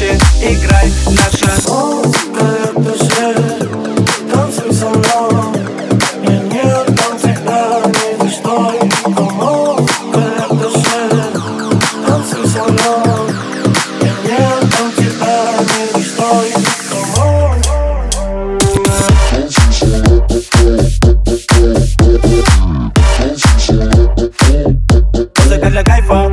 громче играй наша музыка, это же танцуй со мной. Я не отдам тебя ни за что. Музыка, это же танцуй со мной. Я не отдам тебя ни за что. Музыка для кайфа.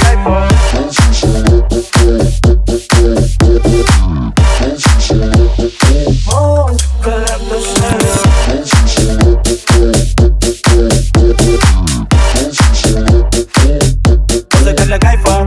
Музыка для кайфа.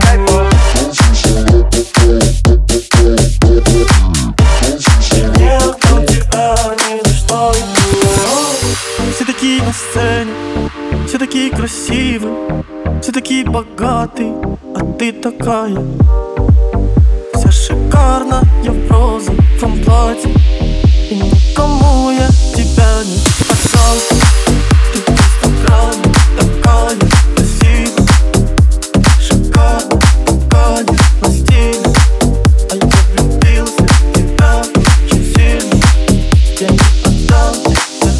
Все такие на сцене, все такие красивые, все такие богатые, а ты такая вся шикарная в розовом платье. И никому я тебя не показал. Ты в инстаграме такая красивая, шикарная, такая на стиле. А я влюбился в тебя очень сильно. Я не отдам тебя.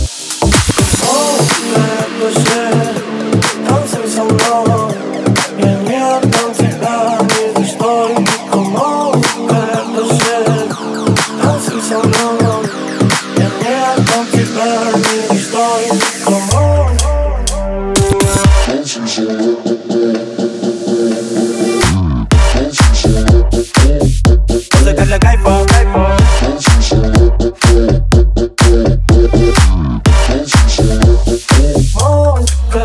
Танцуй со мной. Я не отдам тебя ни за что. Музыка, это же танцуй со мной. Я не отдам тебя ни за что. Музыка для кайфа. Музыка,